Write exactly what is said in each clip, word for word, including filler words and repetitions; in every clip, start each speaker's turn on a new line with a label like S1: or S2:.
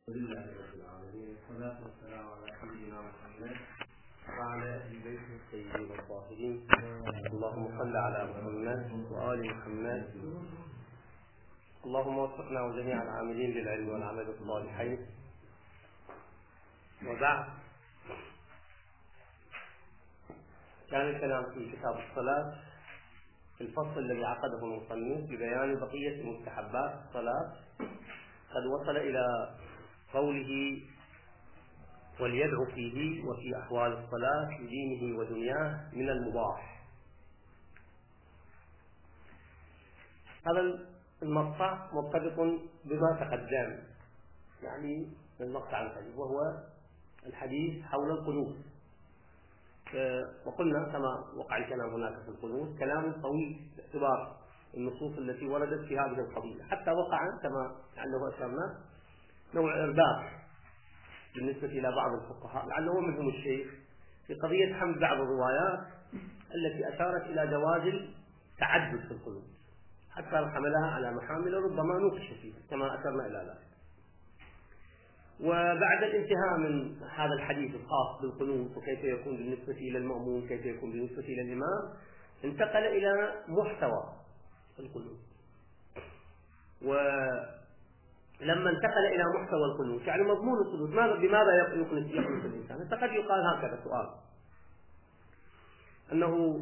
S1: لله رب العالمين، والصلاة والسلام على سيدنا محمد وعلى أهل بيته الطيبين الطاهرين. اللهم صل على محمد وآل محمد. اللهم وفقنا وجميع العاملين للعلم والعمل الصالحين. وبعد، كان الكلام في كتاب الصلاة في الفصل الذي عقده المصنف ببيان بقية مستحبات الصلاة، قد وصل إلى قوله: وليدعو فيه وفي أحوال الصلاة لدينه ودنياه من المباح. هذا المقطع مرتبط بما تقدم، يعني المقطع الحديث، وهو الحديث حول القنوت. وقلنا كما وقع الكلام هناك في القنوت كلام طويل باعتبار النصوص التي وردت في هذه القضية، حتى وقع كما لعله أشرنا نوع إرداف بالنسبة إلى بعض الفقهاء، لعله منهم الشيخ، في قضية حمل بعض الروايات التي أشارت إلى جواز التعدد في القنوت، حتى حملها على محامل ربما نوقش فيها كما أشرنا إلى ذلك. وبعد الانتهاء من هذا الحديث الخاص بالقنوت وكيف يكون بالنسبة إلى المأموم، كيف يكون بالنسبة إلى الإمام، انتقل إلى محتوى القنوت. ولما انتقل إلى محتوى القنوت، يعني مضمون القنوت، بماذا يقنط يقنط الإنسان؟ فقد يقال هكذا سؤال: أنه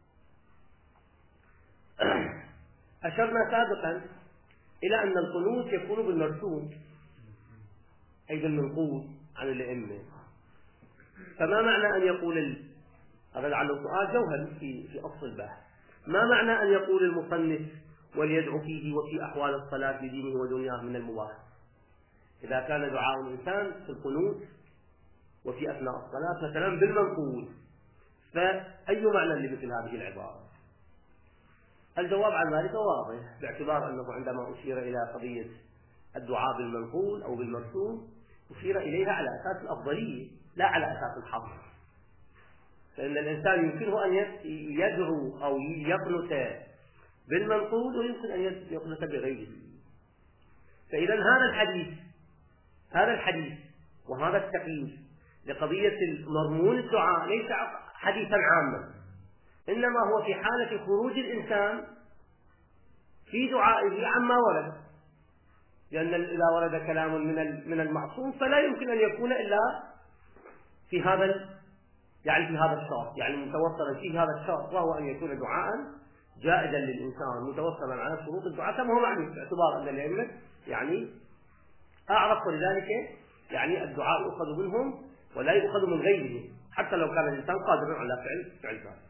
S1: أشرنا سابقا إلى أن القنوت يكون بالمرسوم أي بالمنقول عن الأئمة. فما معنى أن يقول ال... هذا لعله سؤال جوهري في في أصل البحث: ما معنى أن يقول المصنف وليدعو فيه وفي أحوال الصلاة لدينه ودنياه من المباح، إذا كان دعاء الإنسان في القنوت وفي أثناء الصلاة مثلا بالمنقول، فأي معنى لمثل هذه العبارة؟ الجواب عن ذلك واضح، باعتبار أنه عندما أشير إلى قضية الدعاء بالمنقول أو بالمرسوم أشير إليها على أساس الأفضلية لا على أساس الحظ، فإن الإنسان يمكنه أن يدعو أو يقنت بالمنقول ويمكن أن يقنت بغيره. فإذا هذا الحديث هذا الحديث وهذا التقييد لقضية مضمون الدعاء ليس حديثا عاما، إنما هو في حالة خروج الإنسان في دعائه عما ورد، لأن إذا ورد كلام من من المعصوم فلا يمكن أن يكون إلا في هذا يعني في هذا الشرط، يعني متوصلا في هذا الشرط، وهو أن يكون دعاء جائزا للإنسان متوصلا على شروط الدعاء كما هو معلوم، باعتبار أن الأئمة يعني أعرف، ولذلك يعني الدعاء يؤخذ منهم ولا يؤخذ من غيرهم، حتى لو كان الإنسان قادرا على فعل فعل ذلك.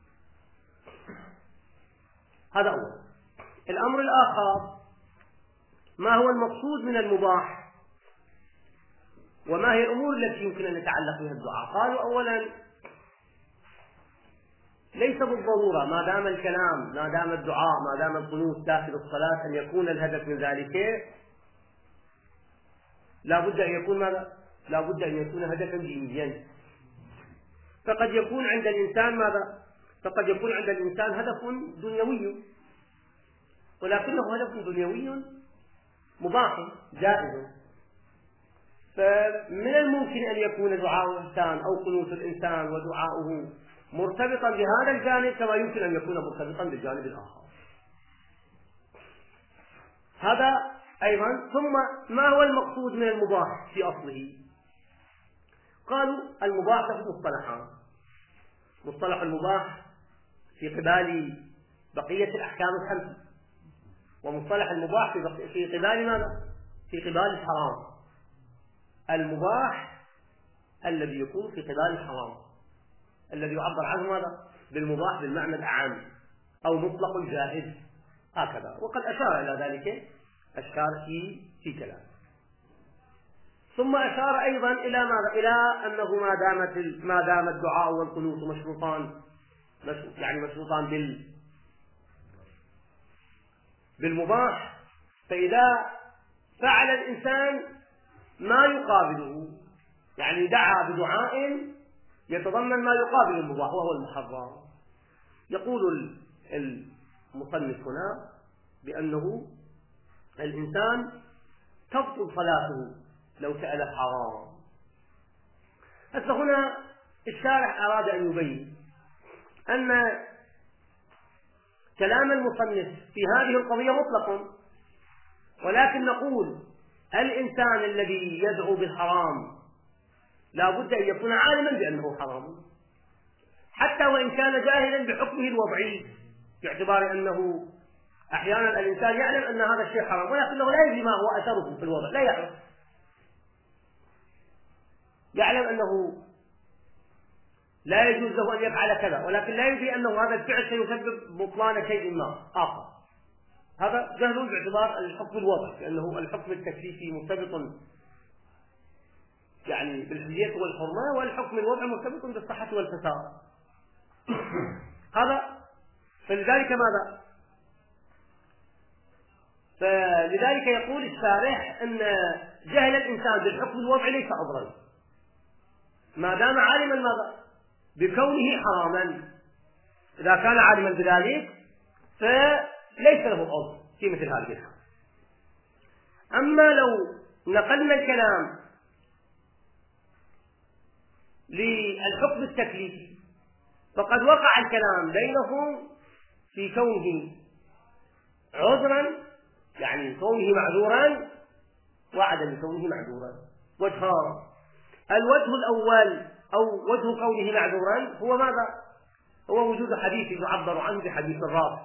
S1: هذا أول. الأمر الآخر: ما هو المقصود من المباح، وما هي الأمور التي يمكن أن يتعلق بها الدعاء؟ قالوا: أولا، ليس بالضرورة ما دام الكلام ما دام الدعاء ما دام القنوت داخل الصلاة أن يكون الهدف من ذلك لا بد أن يكون ماذا؟ لا بد أن يكون هدفا دينيا. فقد يكون عند الإنسان ماذا؟ فقد يكون عند الإنسان هدف دنيوي، ولكنه هدف دنيوي مباح جائز. فمن الممكن أن يكون دعاء الإنسان أو قنوت الإنسان ودعاؤه مرتبطا بهذا الجانب كما يمكن أن يكون مرتبطا بالجانب الآخر. هذا أيضا. ثم ما هو المقصود من المباح في أصله؟ قالوا: المباح له مصطلحان: مصطلح المباح في قبال بقية الأحكام الخمسة، ومصطلح المباح في في قبال ماذا؟ في قبال الحرام. المباح الذي يكون في قبال الحرام الذي يعبر عنه ماذا؟ بالمباح بالمعنى الأعم أو مطلق الجائز، هكذا. وقد أشار إلى ذلك أشار في في كلام. ثم أشار أيضا إلى ماذا؟ إلى أنه ما دامت ما دام الدعاء والقنوت مشروطان يعني مشروطان بال بالمباح، فإذا فعل الإنسان ما يقابله، يعني دعا بدعاء يتضمن ما يقابل المباح وهو المحرم، يقول المصنف هنا بأنه الإنسان تبطل صلاته لو سأل حرام. هسه هنا الشارح أراد أن يبين أن كلام المصنف في هذه القضية مطلق، ولكن نقول الإنسان الذي يدعو بالحرام لا بد أن يكون عالما بأنه حرام، حتى وإن كان جاهلا بحكمه الوضعي، باعتبار أنه أحيانا الإنسان يعلم أن هذا الشيء حرام ولكنه لا يدري ما هو أثره في الوضع، لا يعرف، يعلم أنه لا يجوز له أن يفعل كذا ولكن لا يدري أنه هذا الفعل سيسبب بطلان شيء ما آخر. هذا جهل باعتبار الحكم الوضعي، لأنه الحكم التكليفي مرتبط يعني بالحرية والحرمة، والحكم الوضعي مرتبط بالصحة والفساد. هذا فلذلك ماذا؟ فلذلك يقول الشارح أن جهل الإنسان بالحكم الوضعي ليس عذرا ما دام عالما ماذا؟ بكونه حراما. إذا كان عالما بذلك فليس له عذر في مثل هذه الحال. أما لو نقلنا الكلام للحكم التكليفي فقد وقع الكلام بينهم في كونه عذرا، يعني كونه معذورا وعدم كونه معذورا، وجهان. الوجه الأول أو وجه كونه معذورا هو ماذا؟ هو وجود حديث يعبر عنه بحديث الراس.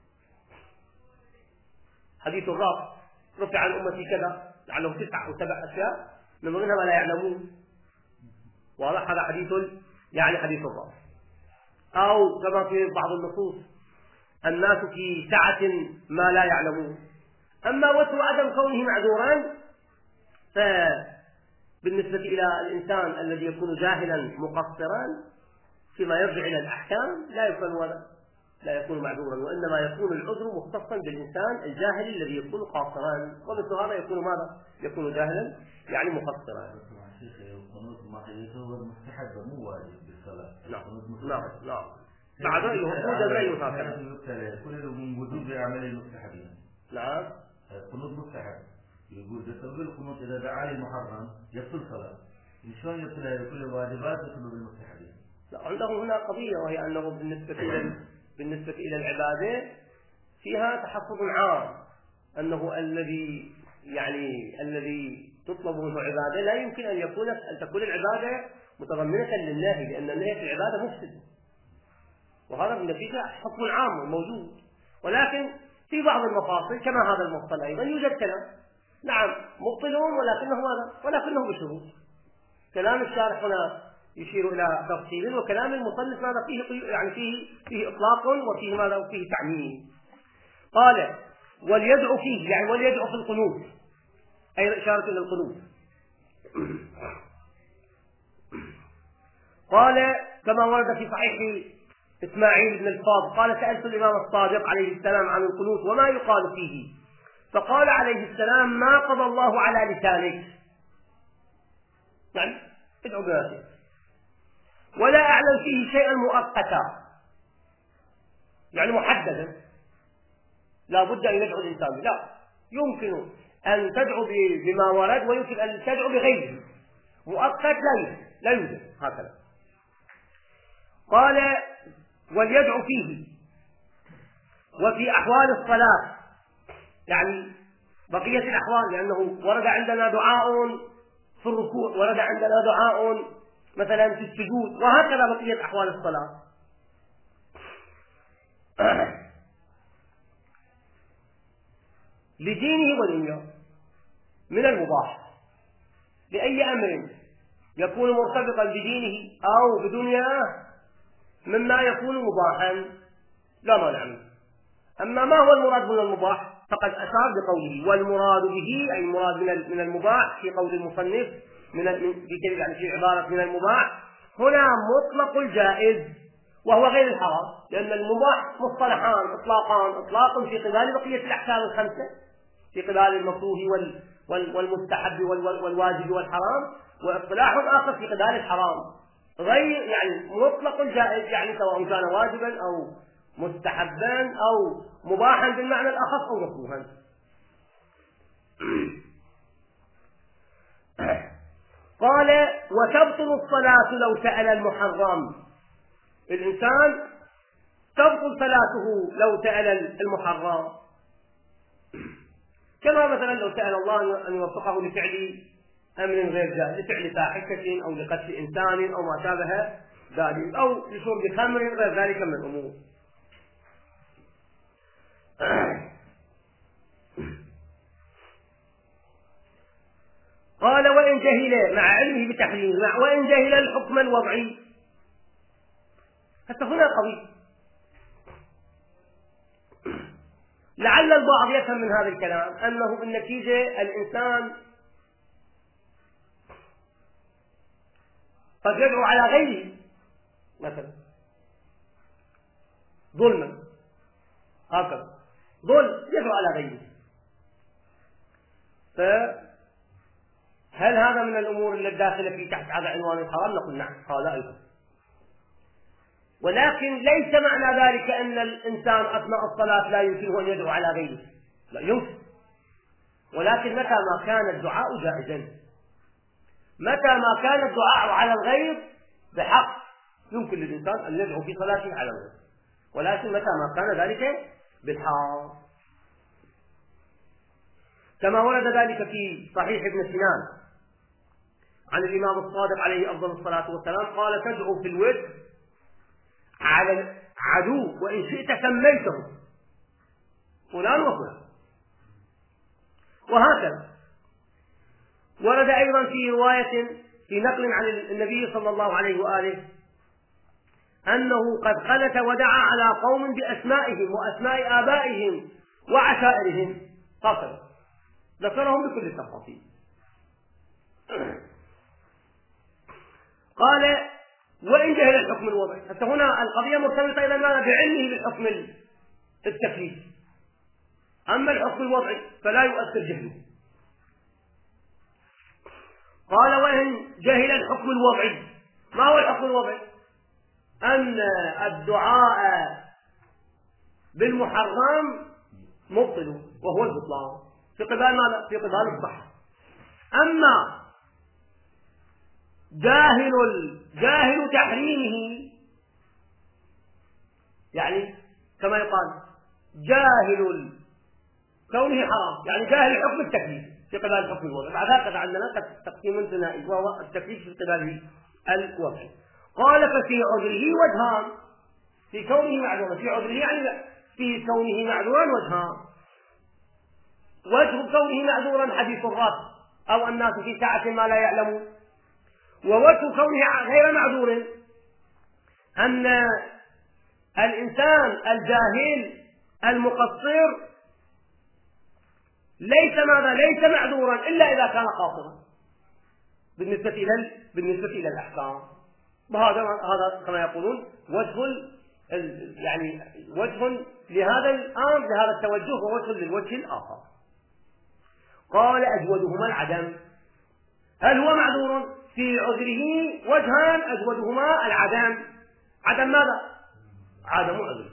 S1: حديث الراس رفع عن أمتي كذا، لعله تسع أو سبع أشياء من ضمنها ما لا يعلمون، واضح؟ هذا حديث يعني حديث الراس. أو كما في بعض النصوص الناس في سعة ما لا يعلمون. أما وجه عدم كونه معذورا فبالنسبة إلى الإنسان الذي يكون جاهلا مقصرا فيما يرجع إلى الأحكام لا يكون ولا لا يكون معذورا، وإنما يكون العذر مختصا بالإنسان الجاهل الذي يكون قاصرا، ومثل هذا يكون ماذا؟ يكون جاهلا يعني مقصرا.
S2: مستحب مو واجب بالصلاة.
S1: نعم نعم نعم. بعد الوجود الغير هكذا.
S2: كل من وجود عمل المستحبين.
S1: نعم.
S2: القنوت مستحب. يقول تسوي القنوت إذا دعا للمحرم يبطل صلاة. شلون يبطل كل الواجبات يبطل بالمستحبين؟
S1: لا، عندهم هنا قضية، وهي أنه بالنسبة إلى بالنسبة إلى العبادة فيها تحفظ عام، أنه الذي يعني الذي تطلب منه عبادة لا يمكن أن يكون أن تكون العبادة متضمنة للنهي، لأن النهي في العبادة مفسد، وهذا بالنتيجة حكم عام موجود. ولكن في بعض المفاصل كما هذا المفصل أيضا يوجد كلام، نعم مبطلون ولكنه ماذا؟ ولكنه بشروط. كلام الشارح هنا يشير إلى تفصيل، وكلام المصنف ماذا فيه؟ يعني فيه فيه إطلاق وفيه ماذا؟ وفيه تعميم. قال وليدعو فيه، يعني وليدعو في القنوت، أي إشارة إلى القنوت. قال كما ورد في صحيح إسماعيل بن الفاضل قال سألت الإمام الصادق عليه السلام عن القنوت وما يقال فيه، فقال عليه السلام ما قضى الله على لسانك، يعني ادعو بنفسك، ولا أعلم فيه شيئا مؤقتا، يعني محددا لا بد أن يدعو الإنسان، لا يمكن أن تدعو بما ورد ويمكن أن تدعو بغيره، مؤقت لا يوجد لا يوجد هكذا. قال وليدعو فيه وفي أحوال الصلاة، يعني بقية الأحوال، لأنه ورد عندنا دعاء في الركوع، ورد عندنا دعاء مثلا في السجود، وهكذا بقية أحوال الصلاة. لدينه ودنياه من المباح، لأي أمر يكون مرتبطا بدينه أو بدنياه مما يكون مباحا لا مانع منه. أما ما هو المراد من المباح فقد أشار بقوله والمراد به، أي المراد من المباح في قول المصنف من يعني في عبارة من المباح هنا مطلق الجائز وهو غير الحرام، لأن المباح مصطلحان إطلاقان، إطلاق في قبال بقية الأحكام الخمسة، في قبال المكروه والمستحب والواجب والحرام، واصطلاح آخر في قبال الحرام غير يعني مطلق الجائز، يعني سواء كان واجبا أو مستحبا أو مباحا بالمعنى الأخص أو مكروها. قال وتبطل الصلاة لو سأل المحرم. الإنسان تبطل صلاته لو سأل المحرم، كما مثلا لو سأل الله أن يوفقه لفعل أمر غير جائز، لفعل فاحشة أو لقتل إنسان أو ما شابه ذلك، أو لشرب خمر غير ذلك من الأمور. قال وإن جهل مع علمه بتحريمه، مع وإن جهل الحكم الوضعي. حتى هنا قضية لعل البعض يفهم من هذا الكلام أنه بالنتيجة الإنسان قد يدعو على غيره مثلا ظلما، هكذا ظلم يدعو على غيره، فهل هذا من الأمور التي داخلة في تحت هذا عنوان الحرام؟ نقول نعم، هذا أيضا. ولكن ليس معنى ذلك أن الإنسان أثناء الصلاة لا يمكنه أن يدعو على غيره، لا يمكن، ولكن متى ما كان الدعاء جائزا، متى ما كان الدعاء على الغير بحق يمكن للإنسان أن يدعو في صلاته على الغير، ولكن متى ما كان ذلك بالحق، كما ورد ذلك في صحيح ابن سنان عن الإمام الصادق عليه أفضل الصلاة والسلام قال تدعو في الوتر على العدو وإن شئت سميته فلان وفلان. وهكذا ورد أيضا في رواية في نقل عن النبي صلى الله عليه وآله أنه قد قنت ودعا على قوم بأسمائهم وأسماء آبائهم وعشائرهم، قصر ذكرهم بكل التفاصيل. قال وإن جهل الحكم الوضعي، حتى هنا القضية مرتبطة أيضا بعلمه بالحكم التكليفي، أما الحكم الوضعي فلا يؤثر جهله. قال وإن جهل الحكم الوضعي، ما هو الحكم الوضعي؟ أن الدعاء بالمحرم مبطل وهو البطلان في قبال ماذا؟ في قبال الصحة. أما جاهل جاهل تحريمه، يعني كما يقال جاهل كونه حرام، يعني جاهل حكم التكليف في قبال الحكم الوضعي. بعد هكذا عندنا تقسيم ثنائي وهو التكليف في قبال الوضعي. قال ففي عذره وجهان، في كونه معذورا، في عذره يعني في كونه معذورا وجهان. وجه كونه معذورا حديث الرد أو الناس في ساعة ما لا يعلمون، ووجه كونه غير معذور أن الإنسان الجاهل المقصر ليس ماذا ليس معذورا إلا إذا كان قاصرا بالنسبة إلى بالنسبة إلى الأحكام. وهذا هذا كما يقولون وجه يعني وجه لهذا الأمر لهذا التوجه ووجه للوجه الآخر. قال أجودهما العدم. هل هو معذور؟ في عذره وجهان أجودهما العدم. عدم ماذا؟ عدم عذره.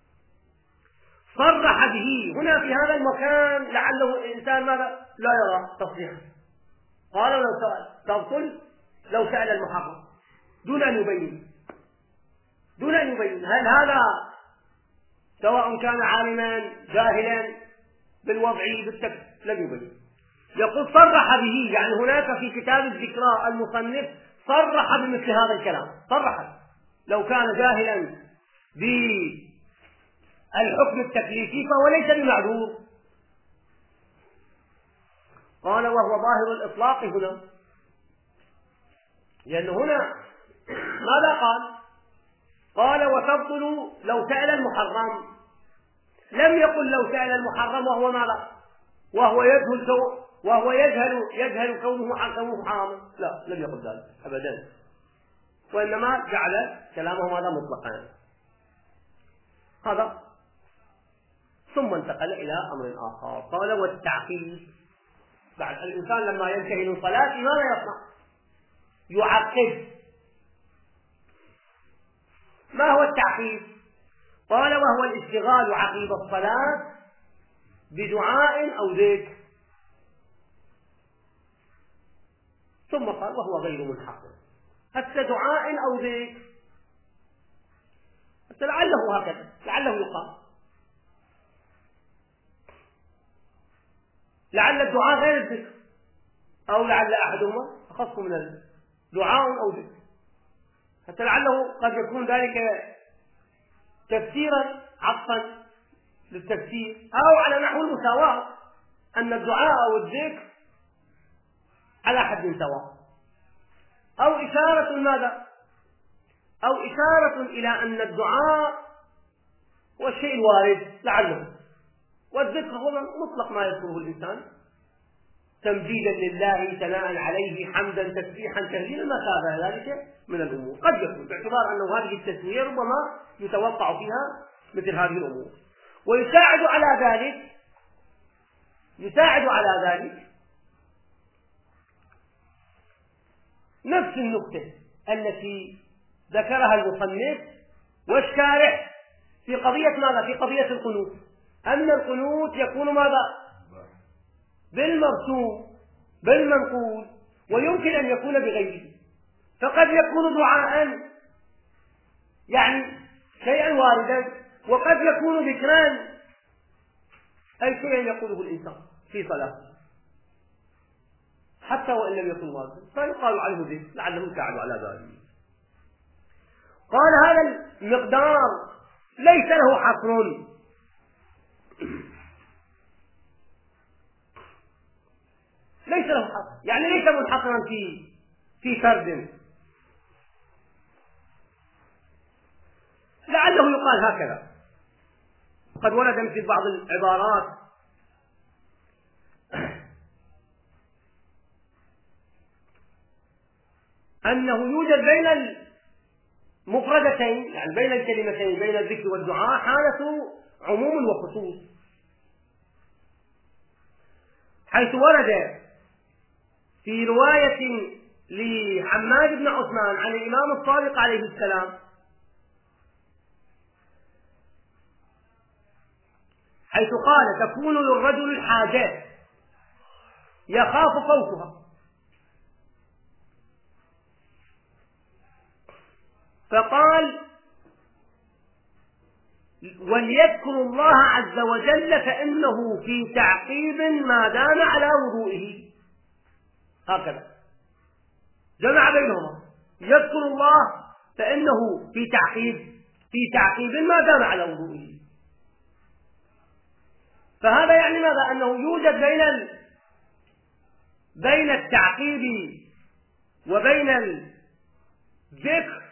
S1: صرح به هنا في هذا المكان لعله الإنسان ماذا؟ لا يرى تصريحا. قال لو سأل تبطل لو سأل المحرم دون أن يبين دون أن يبين هل هذا سواء كان عالما جاهلا بالوضع بالتكليف لم يبين. يقول صرح به، يعني هناك في كتاب الذكرى المصنف صرح بمثل هذا الكلام، صرح لو كان جاهلا بالحكم التكليفي فهو ليس بمعذور. قال وهو ظاهر الإطلاق هنا، لأن هنا ماذا قال؟ قال وتبطل لو سأل المحرم، لم يقل لو سأل المحرم وهو ماذا؟ وهو يجهل وهو يجهل يجهل كونه كونه حراما، لا لم يقل ذلك أبدا، وإنما جعل كلامه هذا مطلقا. هذا ثم انتقل إلى أمر آخر. قال والتعقيد، بعد الإنسان لما ينتهي من صلاته ماذا يصنع؟ يعقد. ما هو التعقيد؟ قال وهو الاشتغال عقيب الصلاة بدعاء أو ذكر. ثم قال وهو غير منحصر. هسه دعاء أو ذكر، هسه لعله هكذا، لعله يقال لعل الدعاء غير الذكر، أو لعل أحدهما أخص من الدعاء أو ذكر. حتى لعله قد يكون ذلك تفسيرا عطفا للتفسير، أو على نحو المساواة، أن الدعاء أو الذكر على حد سواء، أو إشارة ماذا؟ أو إشارة إلى أن الدعاء هو الشيء الوارد لعله، والذكر هو مطلق ما يذكره الإنسان تمجيدا لله، ثناء عليه، حمدا، تسبيحا، تهليلا، ما شابه ذلك من الأمور. قد يكون باعتبار أنه هذه التسمية ربما يتوقع فيها مثل هذه الأمور. ويساعد على ذلك يساعد على ذلك نفس النقطة التي ذكرها المصنف والشارح في قضية ماذا؟ في قضية القنوت، أن القنوت يكون ماذا؟ بالمرسوم بالمنقول، ويمكن أن يكون بغيره. فقد يكون دعاء يعني شيئا واردا، وقد يكون ذكرا أي شيء يقوله الإنسان في صلاته حتى وإن لم يكن واردا، فيقال عنه ذكر لعله يساعد على ذلك. قال هذا المقدار ليس له حصر، ليس له حصر، يعني ليس منحصرا في في فرد، لعله يقال هكذا. قد ورد مثل بعض العبارات أنه يوجد بين المفردتين، يعني بين الكلمتين، بين الذكر والدعاء، حالة عموم وخصوص، حيث ورد في رواية لحماد بن عثمان عن الإمام الصادق عليه السلام حيث قال تكون للرجل الحاجات يخاف فوتها، فقال وليذكر الله عز وجل فإنه في تعقيب ما دام على وضوئه. هكذا جمع بينهما، يذكر الله فإنه في تعقيب في تعقيب ما دام على وضوئه. فهذا يعني ماذا؟ أنه يوجد بين بين التعقيب وبين الذكر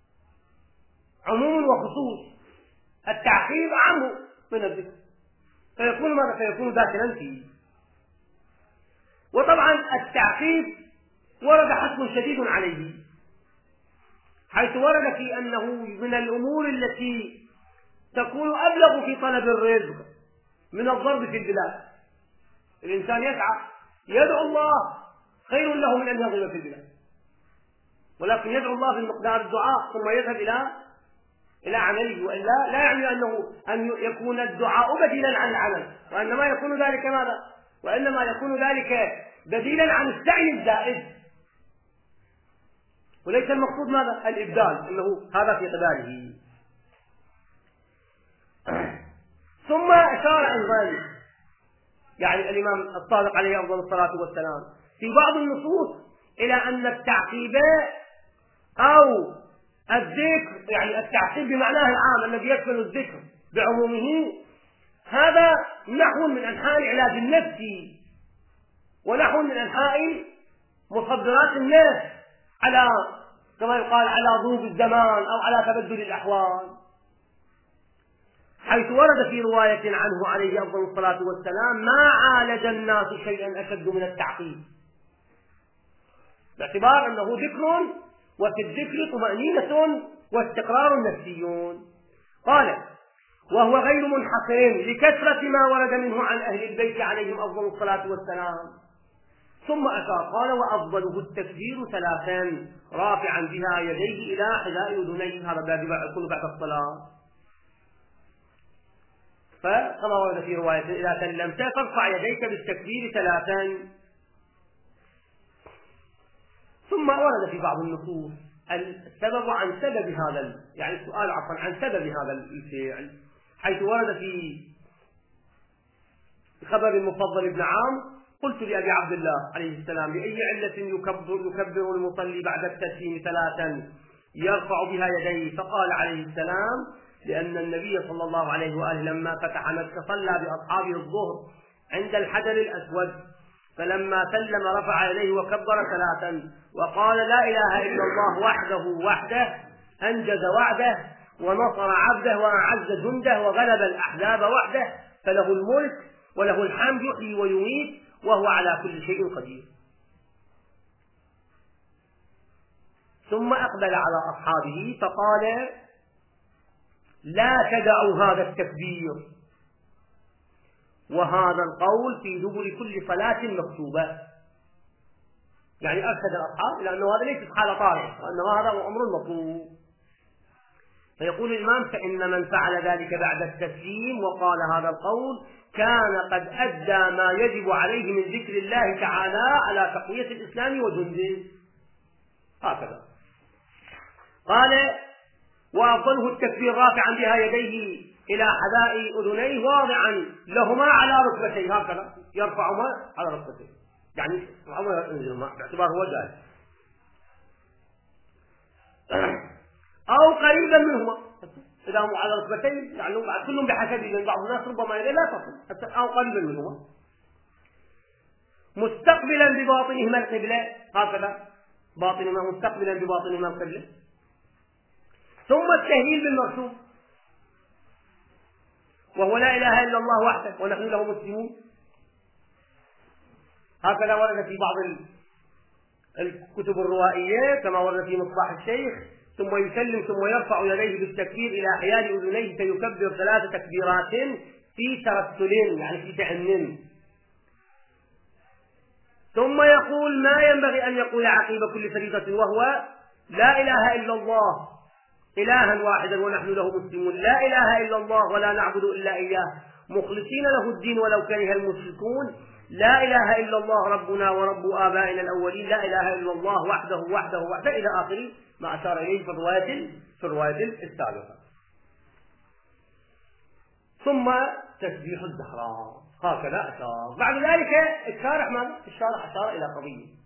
S1: عموم وخصوص. التعقيب أعم من الذكر، فيكون ماذا؟ فيكون داخلا فيه. وطبعا التعقيب ورد حكم شديد عليه، حيث ورد في أنه من الأمور التي تكون أبلغ في طلب الرزق من الضرب في البلاد. الإنسان يسعى يدعو الله خير له من أن يضرب في البلاد، ولكن يدعو الله في مقدار الدعاء ثم يذهب إلى إلى عمله، وإلا لا يعني أنه أن يكون الدعاء بديلا عن العمل، وإنما يكون ذلك ماذا؟ وإنما يكون ذلك بديلا عن السعي الزائد، وليس المقصود ماذا؟ الإبدال، أنه هذا في قباله. ثم أشار أيضا يعني الإمام الصادق عليه أفضل الصلاة والسلام في بعض النصوص إلى أن التعقيب أو الذكر، يعني التعقيب بمعناه العام الذي يشمل الذكر بعمومه، هذا نحو من أنحاء العلاج النفسي، ونحو من أنحاء مصدرات الناس على كما يقال على ضوء الزمان أو على تبدل الأحوال، حيث ورد في رواية عنه عليه أفضل الصلاة والسلام ما عالج الناس شيئا أشد من التعقيب، باعتبار أنه ذكر، وفي الذكر طمأنينة واستقرار نفسي. قال وهو غير منحصر لكثرة ما ورد منه عن أهل البيت عليهم أفضل الصلاة والسلام. ثم أشار قال وأفضله التكبير ثلاثا رافعا بها يديه إلى حذاء أذنيه، هذا يكون بعد الصلاة. فكما ورد في رواية إذا سلمت فارفع يديك بالتكبير ثلاثا. ثم ورد في بعض النصوص السبب عن سبب هذا، يعني السؤال عفوا عن سبب هذا الفعل، حيث ورد في خبر المفضل بن عام: قلت لأبي عبد الله عليه السلام: بأي علة يكبر, يكبر المصلي بعد التسليم ثلاثا يرفع بها يديه؟ فقال عليه السلام: لأن النبي صلى الله عليه وآله لما فتح مكة صلى بأصحابه الظهر عند الحجر الأسود، فلما سلم رفع يديه وكبر ثلاثا وقال: لا إله إلا الله وحده وحده أنجز وعده ونصر عبده وأعز جنده وغلب الأحزاب وحده، فله الملك وله الحمد يحيي ويميت وهو على كل شيء قدير. ثم أقبل على أصحابه فقال: لا تدعوا هذا التكبير وهذا القول في دبر كل صلاة مكتوبة. يعني أرشد الأصحاب إلى أنه هذا ليس حال طارئ، وأنما هذا أمر مطلوب. فيقول الإمام: فإن من فعل ذلك بعد التسليم وقال هذا القول كان قد أدى ما يجب عليه من ذكر الله تعالى على تقوية الإسلام وجنده. هكذا قال: وأفضله التكبير رافعا بها يديه إلى حذاء أذنيه واضعا لهما على ركبتيه، هكذا يرفعهما على ركبتيه، يعني يرفعهما ينزلهما باعتبار هو جالس، أو قريبا منهما إذا هم على ركبتين، يعني كلهم بحسب، لأن بعض الناس ربما لا تصل، أو قريبا منهما، مستقبلا بباطنهما القبلة، هكذا باطنهما مستقبلا بباطنهما القبلة. ثم التهليل بالمرسوم، وهو لا إله إلا الله وحده ونحن له مسلمون. هكذا ورد في بعض الكتب الروائية كما ورد في مصباح الشيخ: ثم يسلم ثم يرفع يديه بالتكبير إلى حيال أذنيه فيكبر ثلاث تكبيرات في ترسل، يعني في تأنن، ثم يقول ما ينبغي أن يقول عقيب كل فريضة، وهو: لا إله إلا الله إلها واحدا ونحن له مسلمون، لا إله إلا الله ولا نعبد إلا إياه مخلصين له الدين ولو كره المشركون، لا إله إلا الله ربنا ورب آبائنا الأولين، لا إله إلا الله وحده وحده وحده، إلى آخر ما أشار إليه في الرواية في الرواية السابقة. ثم تسبيح الزهراء، هكذا أشار. بعد ذلك الشارح ماذا؟ الشارح أشار إلى قضية،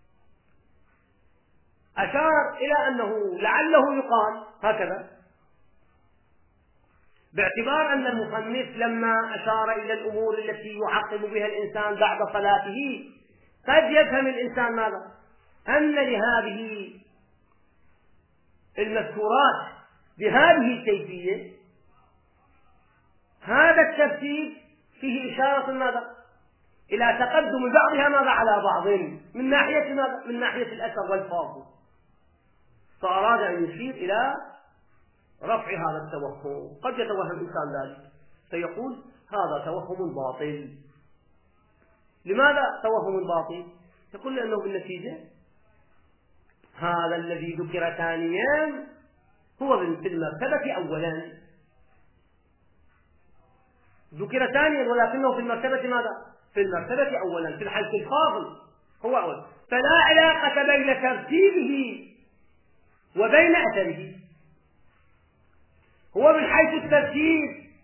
S1: أشار إلى أنه لعله يقال هكذا، باعتبار أن المصنف لما أشار إلى الأمور التي يعقب بها الإنسان بعد صلاته قد يفهم الإنسان ماذا؟ أن لهذه المذكورات بهذه الكيفية هذا الترتيب فيه إشارة ماذا؟ إلى تقدم بعضها ماذا على بعض من ناحية ماذا؟ من ناحية الأثر والفاضل، فأراد أن يشير إلى رفع هذا التوهم. قد يتوهم الإنسان ذلك فيقول هذا توهم باطل. لماذا توهم باطل؟ يقول لأنه بالنتيجة هذا الذي ذكر ثانيا هو في المرتبة أولا، ذكر ثانيا ولكنه في المرتبة ماذا؟ في المرتبة أولا، في الحيث الفاضل هو أول، فلا علاقة بين ترتيبه وبين أثره، هو من حيث الترتيب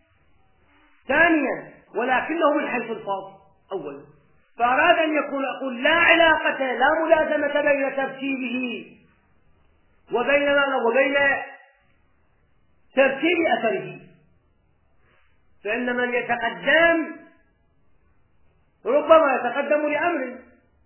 S1: ثانيا ولكنه من حيث الفاضل أولا. فأراد أن يقول أقول لا علاقة لا ملازمة بين ترتيبه وبين ماذا؟ وبين ترتيب أثره، فإن من يتقدم ربما يتقدم لأمر،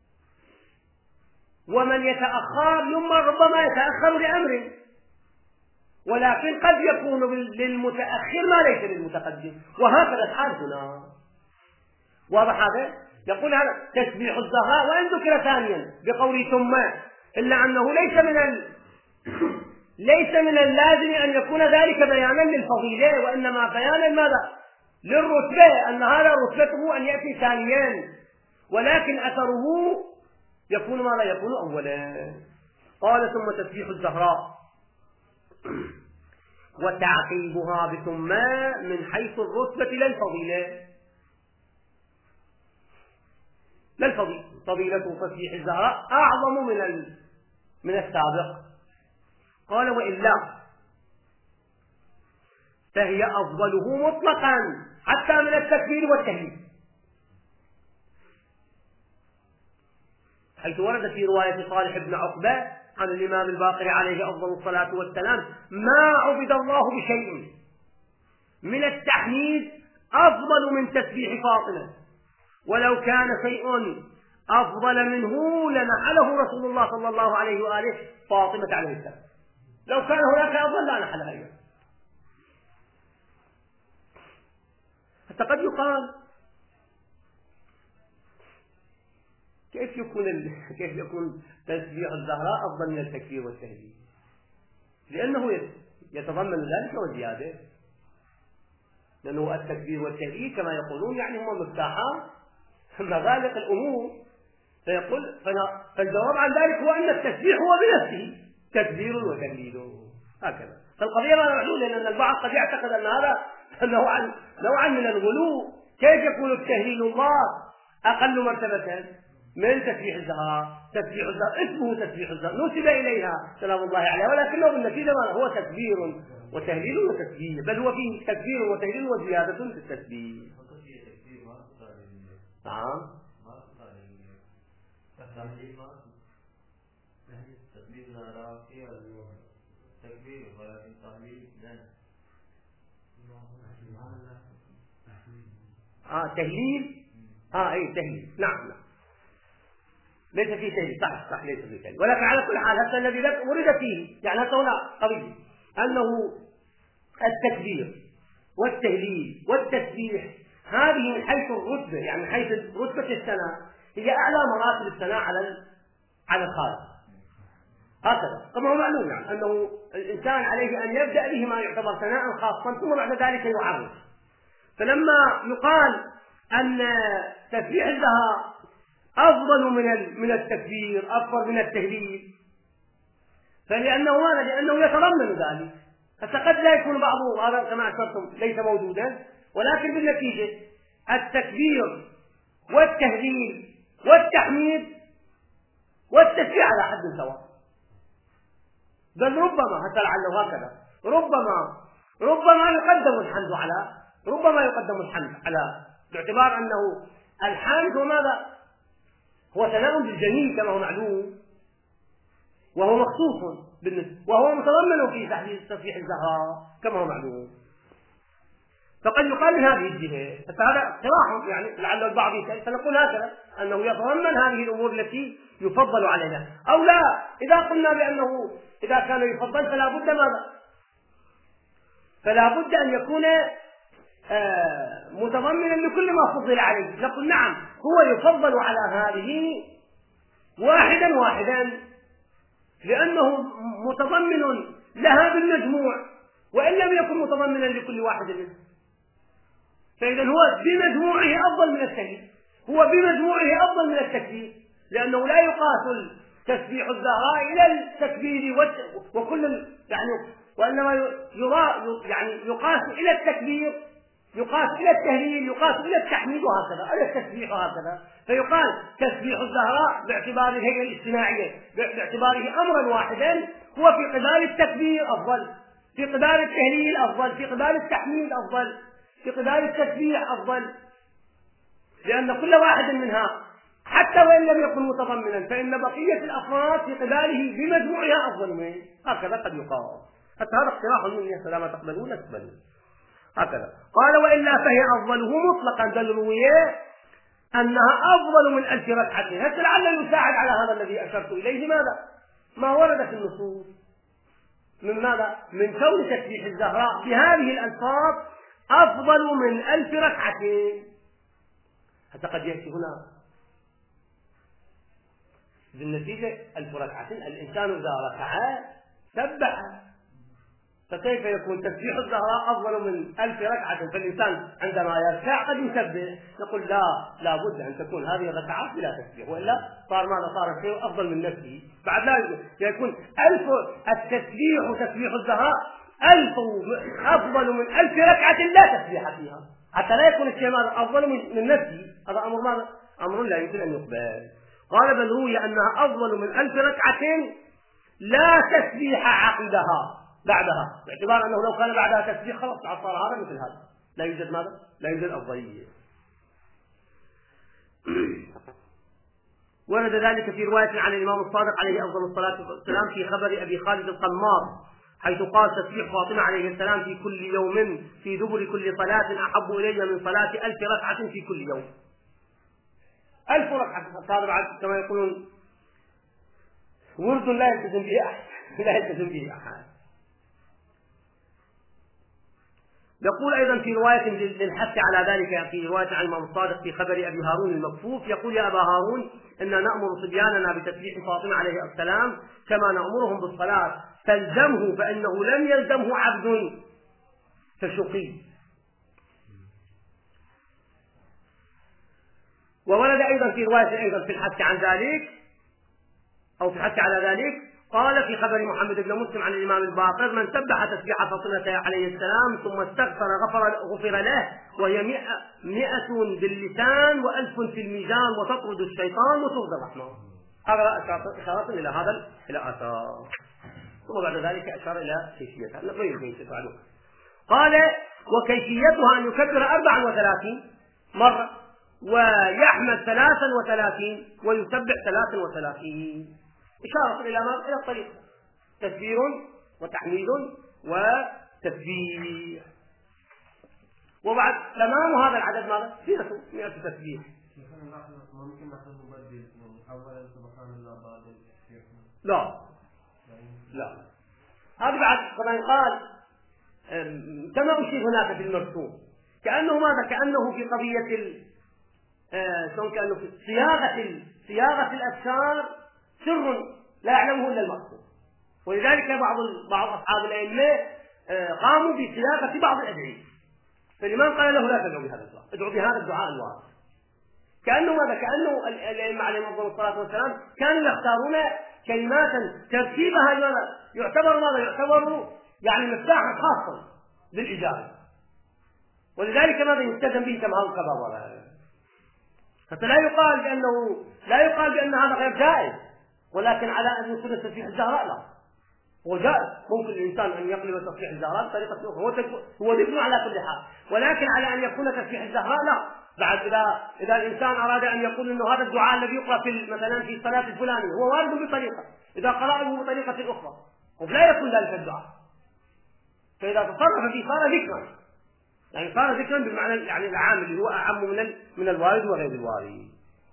S1: ومن يتأخر يما ربما يتأخر لأمر، ولكن قد يكون للمتأخر ما ليس للمتقدم، وهكذا الحال هنا. واضح هذا؟ يقول هذا تسبيح الزهراء وإن ذكر ثانيا بقول ثم، إلا أنه ليس من ال... ليس من اللازم أن يكون ذلك بيانا للفضيلة، وإنما بيانا ماذا؟ للرتبة، أن هذا رتبته أن يأتي ثانيا، ولكن أثره يكون ماذا؟ يكون أولا. قال ثم تسبيح الزهراء وتعقيبها بثم من حيث الرتبة لا الفضيلة، لا الفضيلة، فضيلة تسبيح الزهراء أعظم من من السابق. قال وإلا فهي أفضله مطلقا حتى من التكبير والتهليل، حيث ورد في رواية صالح بن عقبة عن الإمام الباقر عليه أفضل الصلاة والسلام: ما عبد الله بشيء من التحميد أفضل من تسبيح فاطمة، ولو كان شيء أفضل منه لنحله رسول الله صلى الله عليه وآله فاطمة عليه السلام. لو كان هناك أفضل لا نحلها أيضا. حتى قد يقال كيف يكون ال... كيف يكون تسبيح الزهراء أفضل من التكبير والتهليل؟ لأنه يتضمن ذلك وزيادة، لأنه التكبير والتهليل كما يقولون يعني هما مفتاحان مغالق الأمور. فيقول فالجواب عن ذلك هو أن التسبيح هو بنفسه تكبير وتهليل، هكذا. فالقضية ما معلومة، لأن البعض قد يعتقد أن هذا نوعا نوعا من الغلو. كيف يكون التهليل الله أقل مرتبة من تسبيح الزهراء؟ تسبيح الزهراء اسمه تسبيح الزهراء نسب إليها سلام الله عليها، ولكنه بالنتيجة هو تكبير وتهليل وتسبيح، بل هو فيه تكبير وتهليل وزيادة في التسبيح. نعم.
S2: تسبيح الزهراء فيها تكبير ولكن تهليل لا.
S1: آه تهليل آه أي تهليل نعم نعم ليس فيه تهليل، صح صح ليس فيه تهليل، ولكن على كل حال هذا الذي ورد فيه يعني هذا هنا قضية أنه التكبير والتهليل والتسبيح هذه من حيث الرتبة، يعني من حيث رتبة الثناء هي أعلى مراتب الثناء على على الخالق، هكذا. كما هو معلوم يعني أنه الإنسان عليه أن يبدأ به ما يعتبر ثناء خاصا ثم بعد ذلك يعرف. فلما يقال أن تسبيح الزهراء أفضل من من التكبير أفضل من التهليل، فلأنه ماذا؟ لأنه يتضمن ذلك. فقد لا يكون بعضه هذا كما أشرتم ليس موجودا، ولكن بالنتيجة التكبير والتهليل والتحميد والتسبيح على حد سواء، بل ربما حتى لعله هكذا ربما ربما يقدم الحمد على ربما يقدم الحمد على باعتبار أنه الحمد هو ماذا؟ هو ثناء بالجميل كما هو معلوم، وهو مخصوص بالنسبة وهو متضمن في تحديد تسبيح الزهراء كما هو معلوم. فقد يقال من هذه الجهة، فهذا اقتراح يعني لعل البعض يسأل، فنقول هكذا أنه يتضمن هذه الأمور التي يفضل عليها، أو لا إذا قلنا بأنه إذا كان يفضل فلا بد ماذا؟ فلا بد أن يكون آه متضمنا لكل ما فضل عليه. نقول نعم هو يفضل على هذه واحدا واحدا لأنه متضمن لها بالمجموع، وإن لم يكن متضمنا لكل واحد منه، فإذا هو بمجموعه أفضل من التهليل، هو بمجموعه أفضل من التكبير، لأنه لا يقاس تسبيح الزهراء إلى التكبير وكل يعني وإنما يعني يقاس إلى التكبير، يقاس إلى التهليل، يقاس إلى التحميد وهكذا، إلى التسبيح وهكذا. فيقال تسبيح الزهراء باعتبار الهيئة الاجتماعية باعتباره أمرا واحدا هو في قبال التكبير أفضل، في قبال التهليل أفضل، في قبال التحميد أفضل، في قبال التسبيح أفضل، لأن كل واحد منها حتى وإن لم يكن متضمنا فإن بقية الأفراد في قباله بمجموعها أفضل منه، هكذا قد يقال. حتى هذا اقتراح مني سلام تقبلون تقبلون هكذا. قال وإلا فهي أفضله مطلقا، بل رويه أنها أفضل من ألف ركعة. هذا لعل يساعد على هذا الذي أشرت إليه ماذا؟ ما ورد في النصوص من ماذا؟ من كون تسبيح الزهراء بهذه الألفاظ أفضل من ألف ركعة. حتى قد يأتي هنا بالنتيجة ألف ركعة، الإنسان إذا ركع سبح، فكيف يكون تسبيح الزهراء أفضل من ألف ركعة؟ فالإنسان عندما يركع قد يسبح. نقول لا لا بد أن تكون هذه الركعات بلا تسبيح، وإلا صار ماذا؟ صار الشيء أفضل من نفسه. بعد لا يكون ألف التسبيح وتسبيح الزهراء ألف أفضل من ألف ركعة لا تسبيح فيها، حتى لا يكون الشيء ماذا؟ أفضل من نفسه. هذا أمر ماذا؟ أمر لا يمكن أن يقبل. قال بل روي أنها أفضل من ألف ركعة لا تسبيح عقدها بعدها، باعتبار أنه لو كان بعدها تسبيح خلاص صار هذا مثل هذا، لا يوجد ماذا؟ لا يوجد أفضلية. ورد ذلك في رواية عن الإمام الصادق عليه أفضل الصلاة والسلام في خبر أبي خالد القمار، حيث قال تسبيح فاطمة عليه السلام في كل يوم في دبر كل صلاة أحب إلي من صلاة ألف ركعة في كل يوم. ألف ركعة، هذا بعد كما يقولون ورد لا يلتزم به أحد، لا يلتزم به أحد. يقول أيضا في رواية للحث على ذلك، في رواية عن الإمام الصادق في خبر أبي هارون المكفوف، يقول يا أبا هارون إننا نأمر صبياننا بتسبيح فاطمة عليه السلام كما نأمرهم بالصلاة، فالزمه فإنه لم يلزمه عبد فشقي. وورد أيضا في رواية أيضا في الحث عن ذلك أو في الحث على ذلك، قال في خبر محمد بن مسلم عن الإمام الباقر من سبح تسبيح فاطمة عليه السلام ثم استغفر غفر, غفر له، وهي مئة, مئة باللسان وألف في الميزان وتطرد الشيطان وترضى الرحمن. هذا إشارة إلى هذا إلى آثار. ثم بعد ذلك أشار إلى كيفيتها. قال وكيفيتها أن يكبر أربعا وثلاثين مرة ويحمد ثلاثا وثلاثين ويسبح ثلاثا وثلاثين، إشارة إلى ما؟ إلى الطريقة، تكبير وتحميد وتسبيح. وبعد تمام هذا العدد ماذا؟ مئة مئة تسبيح.
S3: ممكن نحن نبدل أولا سبحان الله بعد
S1: لا لا هذا بعد طبعا قال كما أشير هناك في المرسوم، كأنه ماذا؟ كأنه في قضية شلون كأنه في صياغة صياغة الأذكار سر لا يعلمه إلا المقصود، ولذلك بعض بعض أصحاب الأئمة قاموا بصياغة بعض الأدعية، فالإمام قال له لا تدعوا بهذا الدعاء، ادعوا بهذا الدعاء الوارد. كأنه ماذا؟ كأنه الأئمة عليهم أفضل الصلاة والسلام كانوا يختارون كلمات ترتيبها ماذا؟ يعتبر ماذا؟ يعتبر يعني مفتاحا خاصا للإجابة، ولذلك ماذا يستخدم به كما هو كبابا. حتى لا يقال بأنه لا يقال بأن هذا غير جائز، ولكن على أن يكون تسبيح الزهراء لا، هو جائز، ممكن الإنسان أن يقلب تسبيح الزهراء بطريقة أخرى، هو ذكر على كل حال، ولكن على أن يكون تسبيح الزهراء لا. بعد إذا إذا الإنسان أراد أن يقول إنه هذا الدعاء الذي يقرأ في مثلا في الصلاة الفلانية هو وارد بطريقة، إذا قرأه بطريقة أخرى ولا يكون ذلك الدعاء، فإذا تصرف فيه صار ذكرا، يعني صار ذكرا بالمعنى يعني العام اللي هو أعم من من الوارد وغير الوارد.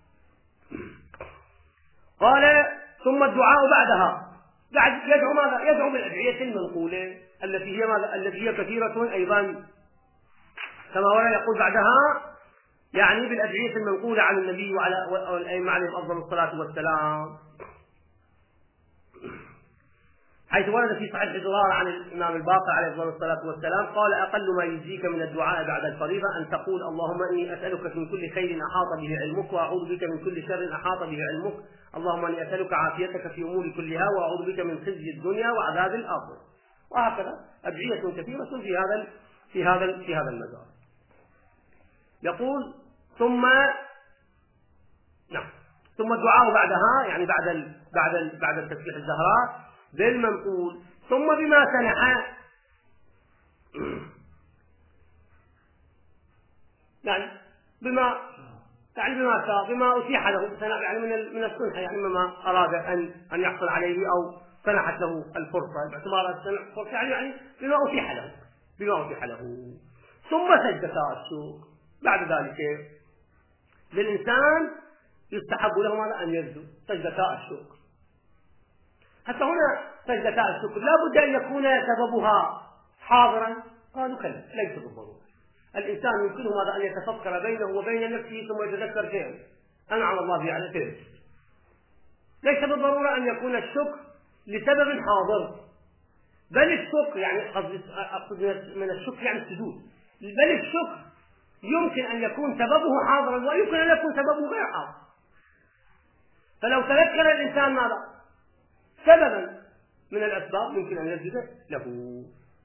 S1: قال ثم الدعاء بعدها، بعد يدعو ماذا؟ يدعو بالأدعية المنقولة التي هي ماذا؟ التي هي كثيرة أيضا كما ورد يقول بعدها، يعني بالأدعية المنقولة عن النبي وعلى الأئمة عليهم أفضل الصلاة والسلام، حيث ورد في صحيح الضرار عن الإمام الباقر عليه أفضل الصلاة والسلام قال أقل ما يجزيك من الدعاء بعد الفريضة أن تقول اللهم إني أسألك من كل خير أحاط به علمك وأعوذ بك من كل شر أحاط به علمك، اللهم إني أسألك عافيتك في أمور كلها وأعوذ بك من خزي الدنيا وعذاب الآخرة. وهكذا أدعية كثيرة في هذا في هذا في هذا المجال. يقول ثم نعم ثم الدعاء بعدها، يعني بعد ال بعد ال بعد التسبيح الزهراء بالمنقول، ثم بما سنح يعني بما يعني بما شاء بما أتيح له يعني من من السنح، يعني مما أراد أن أن يحصل عليه أو سنحت له الفرصة، باعتبار السنح فرصة يعني يعني بما أتيح له بما أتيح له. ثم سجدتا الشكر، بعد ذلك للإنسان يستحب له ماذا؟ أن يسجد سجدتا الشكر. حتى هنا سجدتا الشكر لا بد أن يكون سببها حاضرا، قالوا كلا ليس بالضرورة، الإنسان يمكنه ماذا؟ أن يتفكر بينه وبين نفسه ثم يتذكر شيئا أنعم الله به على فيه، ليس بالضرورة أن يكون الشكر لسبب حاضر، بل الشكر يعني أقصد من الشكر يعني السجود، بل الشكر يمكن أن يكون سببه حاضرا ويمكن أن يكون سببه غير حاضر. فلو تذكر الإنسان ماذا؟ سببا من الأسباب يمكن أن يسجد له.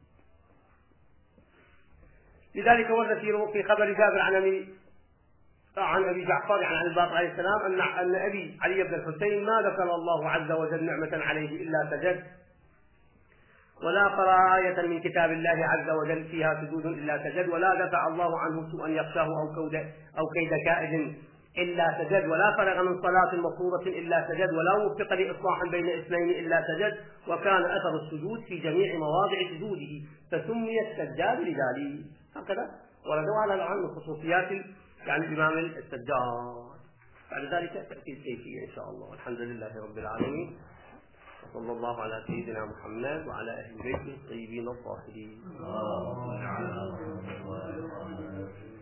S1: لذلك ورد في خبر جابر عن أبي عن أبي جعفر يعني عن الباقر عليه السلام أن أن أبي علي بن الحسين ما ذكر الله عز وجل نعمة عليه إلا سجد، ولا قرأ آية من كتاب الله عز وجل فيها سجود إلا سجد، ولا دفع الله عنه سوءا يخشاه أو كود أو كيد كائد إلا سجد، ولا فرغ من صلاة مفروضة إلا سجد، ولا وفق لإصلاح بين اثنين إلا سجد، وكان أثر السجود في جميع مواضع سجوده فسمي السجاد لذلك. هكذا وردوا على عن خصوصيات يعني الإمام السجاد. بعد ذلك تأتي الكيفية إن شاء الله. الحمد لله رب العالمين، وصلى الله على سيدنا محمد وعلى أهل بيته الطيبين الطاهرين.